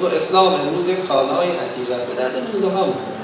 تو اسلام امروز یک کالای عتیق است، به درد موزه ها میخوره.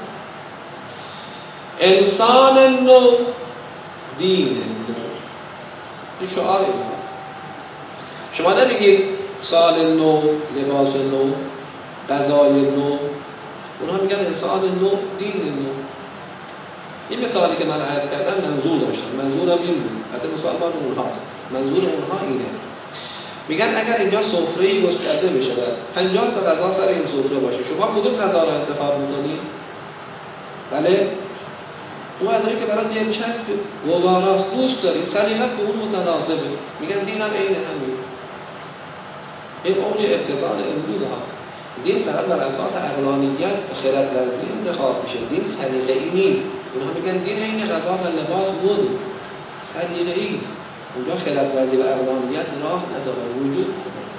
انسان نو، دین نو. این شعار این هست. شما نمیگید سال نو، لباس نو، غذای نو. اونها میگن انسان نو، دین نو. این مثالی که من عرض کردم منظور داشتم، منظورم این بود. حتی مسلمان اونهاست. منظور اونها اینه. میگن اگر اینجا سفره‌ای گسترده بشه و 50 تا غذا سر این سفره باشه، شما کدوم غذا رو انتخاب می‌کنید؟ بله؟ اون غذایی که برات دلچسب گواراست، دوست داری، سلیقت به اون متناسبه. میگن دینم عین همین. این اوج ابتذال امروز ها. دین فقط بر اساس عقلانیت و خردورزی انتخاب میشه. دین سلیقه‌ای نیست. اونها میگن دین عین غذا و لباس بود. سلیقه‌ای است. اونجا خردورزی و عقلانیت راه نداره، وجود نداره.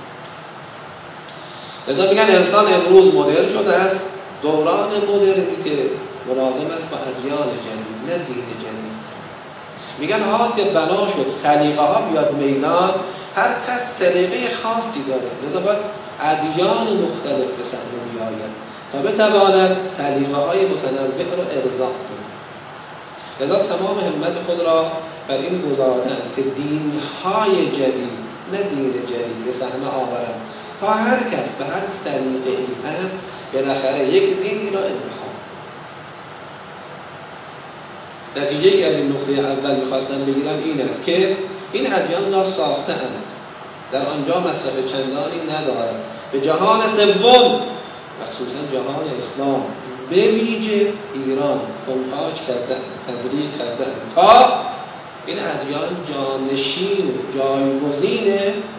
لذا میگن انسان امروز مدرن شده است. دوران مدرنیته ملازم است با ادیان جدید، نه دین جدید. میگن حال که بنا شد سلیقه ها بیاد میدان، هر کس سلیقه خاصی داره. لذا باید ادیان مختلف به صحنه بیاید تا بتواند سلیقه های متنوع رو ارضا کنه. لذا تمام همت خود را بر این گذاردن که دین‌های جدید، نه دین جدید به صحنه آورند تا هر کس به هر سلیقه‌ای هست بالاخره یک دینی را انتخاب. نتیجه‌ای از این نکته اول می‌خواستم بگیرم این است که این ادیان را ساخته‌اند، در آنجا مصرف چندانی ندارد. به جهان سوم و خصوصا جهان اسلام به ویژه ایران تنهاج کرده، تزریق کرده تا این ادیان جانشین جایگزین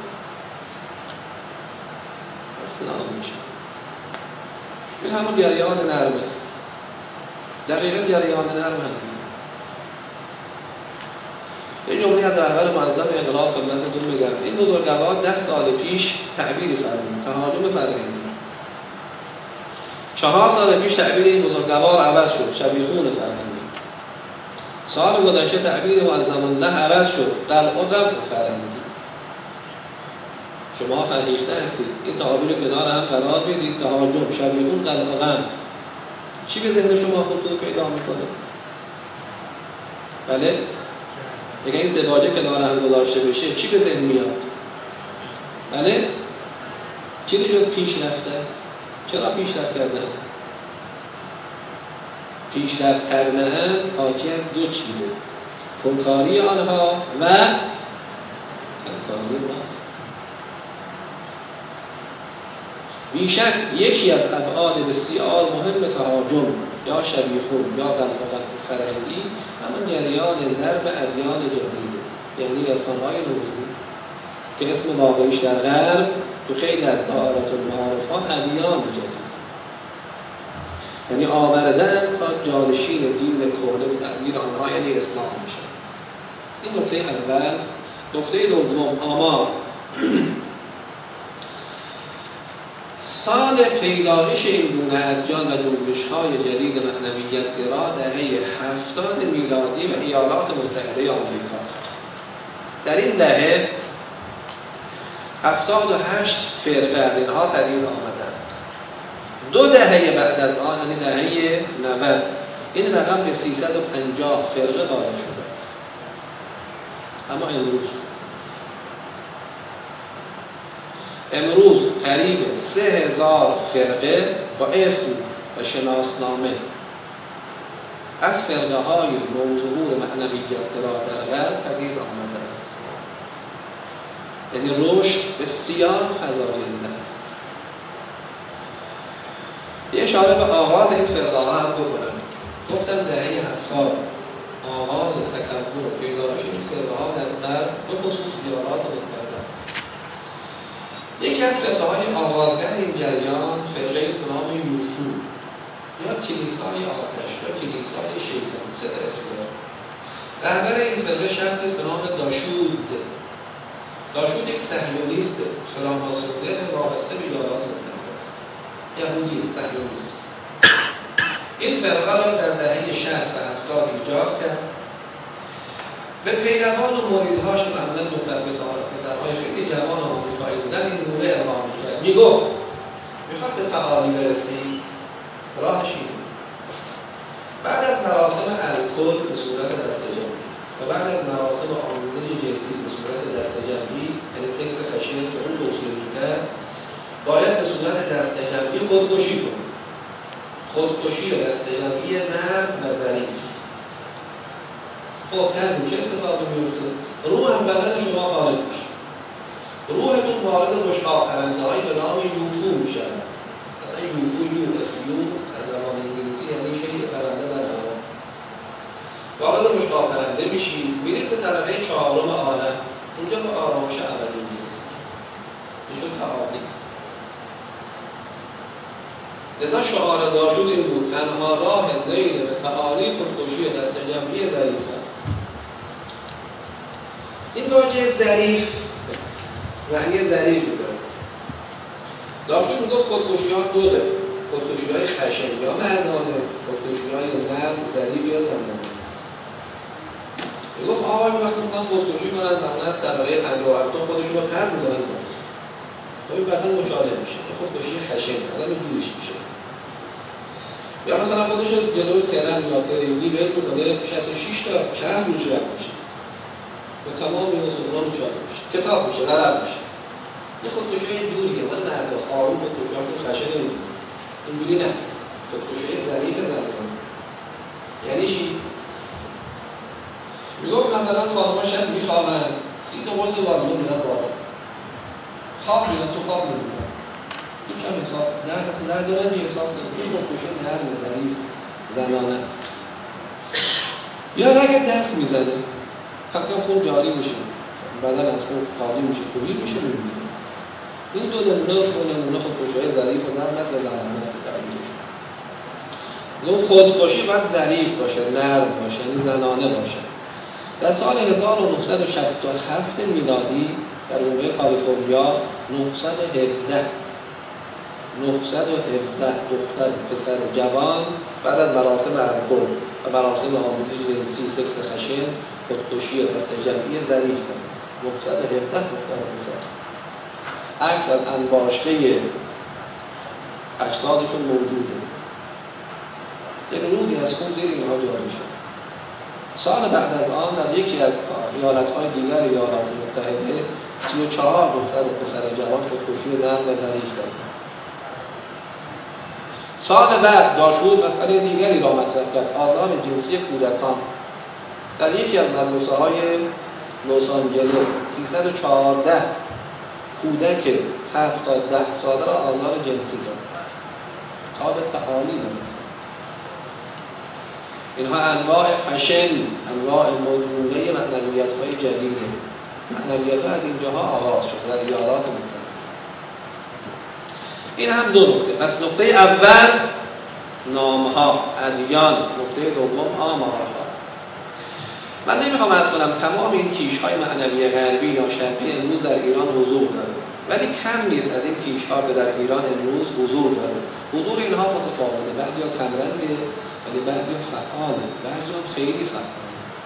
اسلام میشه. این همون جریان نرم است. دقیقاً جریان نرم هم. یه جمله از رهبر معظم انقلاب خدمتتون میگم. این بزرگوار 10 سال پیش تعبیری فرمود، تهاجم فرهنگی. 4 سال پیش تعبیر این بزرگوار عوض شد، شبیخون فرهنگی. سال گذشته تعبیر معظم الله عوض شد، قلع و قبع فرهنگی. شما فرهیخته هستید، این تعابیر کنار هم قرار بدید، تهاجم، شبیخون، قلع و قبع. چی به ذهن شما خودتون پیدا میکنه؟ بله؟ اگه این سه واژه کنار هم گذاشته بشه چی به ذهن میاد؟ بله؟ چیزی جز پیشرفته است. چرا پیشرفت کرده‌اند؟ پیشرفت کرده‌اند حاکی از دو چیزه: پرکاری آنها و کمکاری ماست. بیشک یکی از ابعاد بسیار مهم تهاجم یا شبیخون یا قلق فرهنگی همان جریان درب ادیان جدیده، یعنی رسانه‌های نوروزی که اسم واقعیش در غرب تو خیلی از دائرات المعارف ها ادیان جدید، یعنی آوردن تا جانشین دین کهنه به تعبیر آنها یعنی اسلام میشه. این نکته اول. نکته دوم، آمار. سال پیدایش این گونه ادیان و جنبش‌های جدید معنویت‌گرا دهه 70 میلادی و ایالات متحده آمریکاست. در این دهه 78 فرقه از اینها پدید آمدند. 2 دهه بعد از آن، یعنی دهه 90، این رقم به 350 فرقه قائل شده است. اما امروز قریب 3000 فرقه با اسم و شناسنامه از فرقه های نوظهور معنویت‌گرا در غرب پدید آمدند. یعنی رشد بسیار فزاینده است. یه اشاره به آغاز این فرقه ها هم بکنم. گفتم دهه 70 آغاز تکون و پیدایش این فرقه ها در غرب به خصوص ایالات متحده است. یکی از فرقه های آغازگر این جریان فرقه است به نام یوفو یا کلیسای آتش یا کلیسای شیطان، 3 اسم داره. رهبر این فرقه شخصی است به نام داشود. داشود یک صهیونیست فراماسونر وابسته به ایالات متحده است. یهودی صهیونیست. این فرقه را در دهه 60 و 70 ایجاد کرد. به پیروان و مریدهاش که مثلا دختر پسرهای خیلی جوان آمریکایی بودن این گونه ارائه می‌کرد. میگفت میخواد به تعالی برسی، راهش اینه. بعد از مراسم الکل به صورت دسته‌جمعی و بعد از مراسم آمیزش جنسی به صورت دسته‌جمعی، یعنی سکس خشن که اون توصیه می‌کرد، باید به صورت دسته‌جمعی خودکشی کنه. خودکشی دسته‌جمعی نرم و ظریف. خب کردیم چه اتفاقی میفته؟ روح از بدن شما خارج میشه. روحتون وارد بشقاب پرنده‌هایی به نام یوفو میشه. مثلا یوفو از زبان انگلیسی یعنی شیء پرنده در هوا. وارد بشقاب پرنده میشی، میرید به طبقه چهارم عالم. اونجا به آرامش ابدی میرسید. میشون تعالی. لذا شعار داشود این بود: تنها راه غیر به تعالی خودکشی دسته‌جمعی ظریف است. این واژه ظریف معنی ظریفی داره. داشود میگفت خودکشی‌ها دو قسم: خودکشی‌های خشن یا مردانه، خودکشی‌های نرم، ظریف یا زنانه. میگفت آقای وقتی میخوان خودکشی کنن معمولا از طبقه 57 خودشون رو پر می‌دارن. خب بعداً مشاهده میشه. خودکشی خشن آدم جوش میشه. یا مثلا خودش رو جلوی ترن یا تریلی ول می‌کنه 66 تا چند روز رد میشه. به تمام این اصولا مشاهده میشه. کتاب میشه، غرب میشه. یه خودکشی جوریه، ولی مرداست. آروم خودکشی خشن نمی‌کنه. اینجوری نه. خودکشی ظریف زنانه. یعنی چی؟ میگفت مثلا خانم‌ها شب میخوابن 30 تا قرص والمون میرن بالا. خواب میرن تو خواب میرسن. این کم احساس درد اصلا درد دارن یه احساس این خودکشی نرم و ظریف زنانه است. یا اگه دست میزنه حتی خون جاری میشه، بدن از خون خالی میشه، توهی میشه، میمیره. این دو نمونه خودکشی ظریف و نرم است و زنانه است که تعبیر میشه. گفت خودکشی باید ظریف باشه، نرم باشه، یعنی زنانه باشه. در سال 1967 میلادی در جمهوری کالیفرنیا 917 دختر پسر جوان بعد از مراسم الکل و مراسم آمیزش جنسی سکس خشن خودکشی دسته‌جمعی ظریف کرد. 917 دختر پسر. عکس از انباشته اجسادشون موجوده. یک رودی از خون زیر اینها جاری شد. سال بعد از آن در یکی از ایالت‌های دیگر ایالات متحده 34 دختر پسر جوان خودکشی نرم و ظریف کردند. سال بعد داشود مسئله دیگری را مطرح کرد: آزار جنسی کودکان. در یکی از مدرسه‌های لس آنجلس 314 کودک 7 تا 10 ساله را آزار جنسی داد. تا به تعالی نرسید. اینها انواع فشن، انواع مدرونه معنویت‌های جدیده. معنویت‌ها از اینجاها آغاز شد در ایالات متحده. این هم دو نکته. پس نکته اول نام‌ها، ادیان. نکته دوم آمارها. من نمیخوام عرض کنم تمام این کیش‌های معنوی غربی یا شرقی امروز در ایران حضور داره، ولی کم نیست از این کیش‌ها که در ایران امروز حضور داره. حضور اینها متفاوته. بعضی‌ها کمرنگه ولی بعضی‌ها فعاله، بعضی‌ها خیلی فعاله.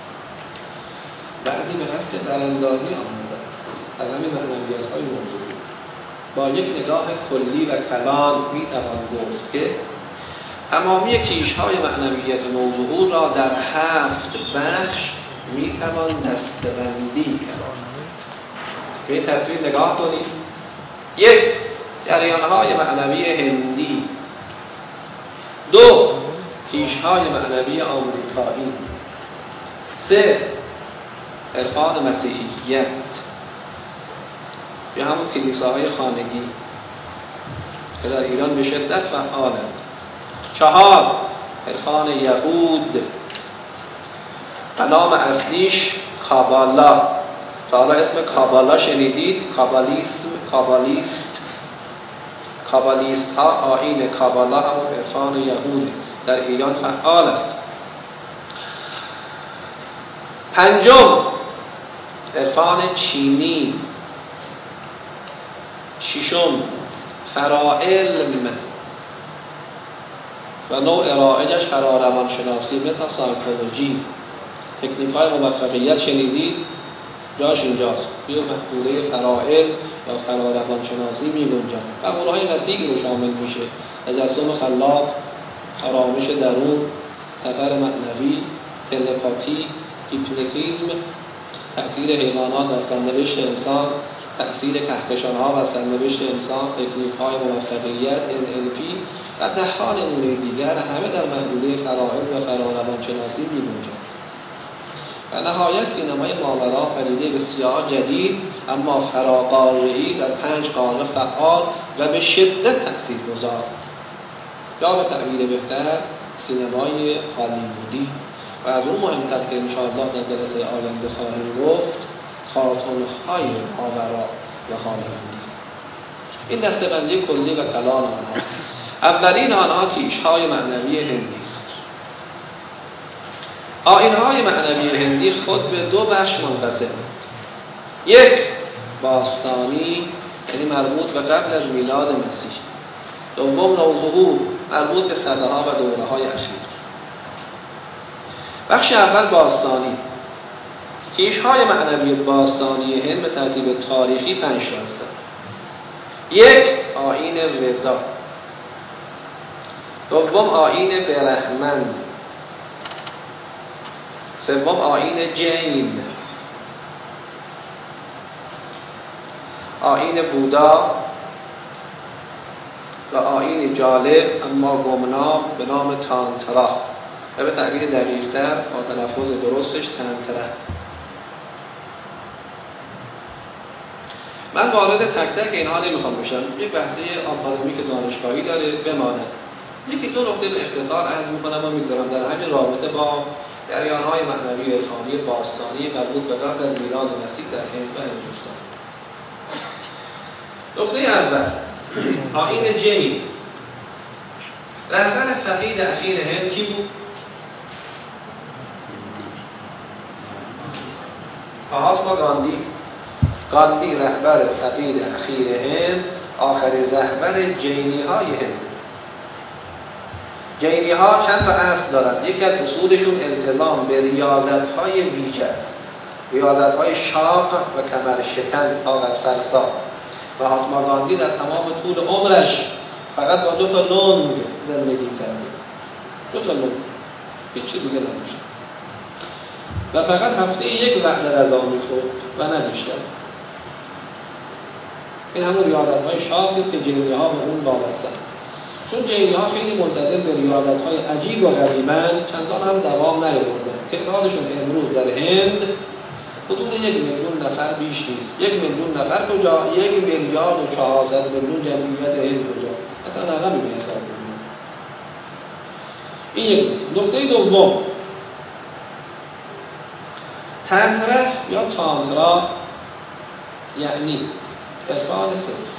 بعضی به قصد براندازی آمده از همین معنویت‌های موضوعی. با یک نگاه کلی و کلان می‌توان گفت که تمامی کیش‌های معنویت موضوع را در 7 بخش می‌توان دسته‌بندی کرد. به این تصویر نگاه کنید. 1. جریان‌های معنوی هندی. 2. کیش‌های معنوی آمریکایی. 3. عرفان مسیحیت یا همون کلیساهای خانگی که در ایران به شدت فعالند. 4. عرفان یهود و نام اصلیش کابالا. تا حالا اسم کابالا شنیدید؟ کابالیست ها آیین کابالا همون عرفان یهود در ایران فعال است. 5. عرفان چینی. 6. فراعلم و نوع رایجش فراروانشناسی، متاسایکولوژی. تکنیک‌های موفقیت شنیدید؟ جاش اینجاست. توی محدوده فرائض یا فراروانشناسی می‌گنجد. و قول‌های وسیعی رو شامل میشه. تجسم خلاق، آرامش درون، سفر معنوی، تلپاتی، هیپنوتیزم، تأثیر حیوانات و سرنوشت انسان، تأثیر کهکشان‌ها و سرنوشت انسان، تکنیک‌های موفقیت، NLP و ده‌ها نمونه دیگر همه در محدوده فرائض و فراروانشناسی می‌گنجد. و نهایت سینمای ماورا پدیده بسیار جدید اما فراقاره‌ای در 5 قاره فعال و به شدت تأثیرگذار، یا به تعبیر بهتر سینمای هالیوودی، و از اون مهمتر که انشاءالله در جلسه آینده خواهیم گفت کارتون‌های ماورا و هالیوودی. این دسته‌بندی کلی و کلان آنهاست. اولین آنها کیش‌های معنوی هندی است. آیین‌های معنوی هندی خود به 2 بخش منقسم. یک باستانی، یعنی مربوط به قبل از میلاد مسیح. دوم نوظهور، مربوط به صده‌ها و دوره‌های اخیر. بخش اول باستانی. کیش‌های معنوی باستانی هند به ترتیب تاریخی 5 تا هستند. 1 آیین ودا. دوم آیین برهمن. سوم آیین جین. آیین بودا و آیین جالب اما گمنام به نام تانترا و به تعبیر دقیق‌تر با تلفظ درستش تنتره. من وارد تک تک اینها نمیخوام بشم. یک بحثه آکادمیک دانشگاهی داره بماند. یکی 2 نکته به اختصار عرض میکنم و میگذارم در همین رابطه با جریان‌های معنوی عرفانی باستانی مربوط به قبل از میلاد مسیح در هند و هندوستان. نکته اول آیین جین. رهبر فقید اخیر هند کی بود؟ مهاتما گاندی. گاندی رهبر فقید اخیر هند، آخرین رهبر جینی های هند. جینی ها چند تا اصل دارند. یکی از اصولشون التزام به ریاضت های ویژه است، ریاضت های شاق و کمر شکن طاقت فرسا. مهاتما گاندی در تمام طول عمرش فقط با 2 تا لنگ زندگی کرده. 2 تا لنگ، هیچی دیگه نداشت و فقط هفته 1 وعده غذا می‌خورد و نه بیشتر. این همون ریاضت‌های شاقی است که جینی‌ها به اون وابسته‌اند. چون جینی‌ها خیلی منتظر به ریاضت‌های عجیب و غریبند، چندان هم دوام نیاوردند. تعدادشون امروز در هند حدود 1 میلیون نفر بیش نیست. 1 میلیون نفر کجا؟ 1 میلیارد و 400 میلیون جمعیت هند کجا؟ اصلا رقمی به حساب نمیاد. این یک نکته. دوم تانترا یا تانترا یعنی عرفان سکس.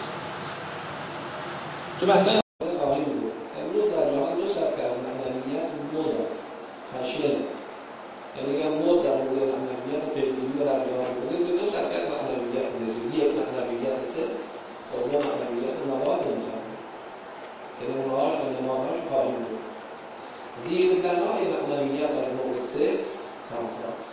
چون بحثای امروز در جهان 2 سبک از معنویت مد است. فشن. یعنی اگر مد در مورد معنویت و پیگیری رو در جهان کنید به 2 سبک از معنویت می‌رسید. یک معنویت سکس و دو معنویت مواد مخدر. یعنی اونهاش و نمادهاش خواهیم بود. زیربنای معنویت از نوع سکس تانتراست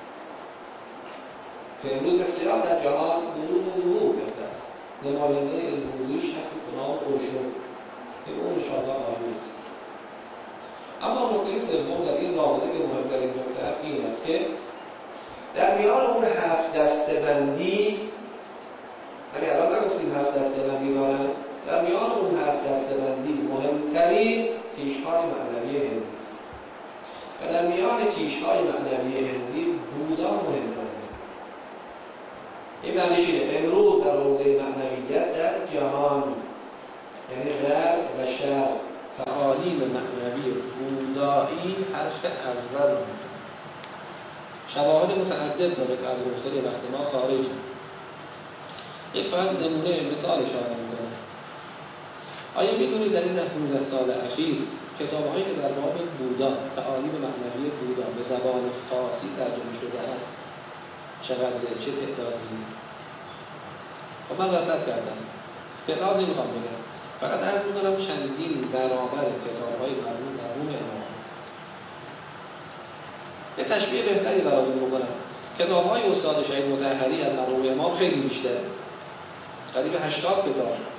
که امروز بسیار در جهان ورود و ظهور کرده است. نماینده امروزی شخصی به نام اوشو که اون انشاءالله خواهیم رسید. اما نکته سوم در این رابطه که مهمترین نکته است این است که در میان اون 7 دسته‌بندی، اگر الان نگفتیم 7 دسته‌بندی دارن، در میان اون 7 دسته‌بندی مهمترین کیش‌های معنوی هندی است. و در میان کیش‌های معنوی هندی بودا مهمترین. این معنیش اینه امروز در حوزه معنویت در جهان، یعنی غرب و شرق، تعالیم معنوی بودایی حرف اول رو میزنه. شواهد متعدد داره که از گفتار وقت ما خارجه. یک فقط نمونه مثال اشاره میکنم. آیا میدونید در این 10-15 سال اخیر کتاب‌هایی که در باب بودا، تعالیم معنوی بودا به زبان فارسی ترجمه شده است چقدره؟ چه تعدادی؟ خب من رصد کردم. تعداد نمیخوام بگم. فقط عرض میکنم چندین برابر کتاب‌های مرحوم امام. یه تشبیه بهتری براتون بکنم. کتاب‌های استاد شهید مطهری از مرحوم امام خیلی بیشتره، قریب 80 کتاب.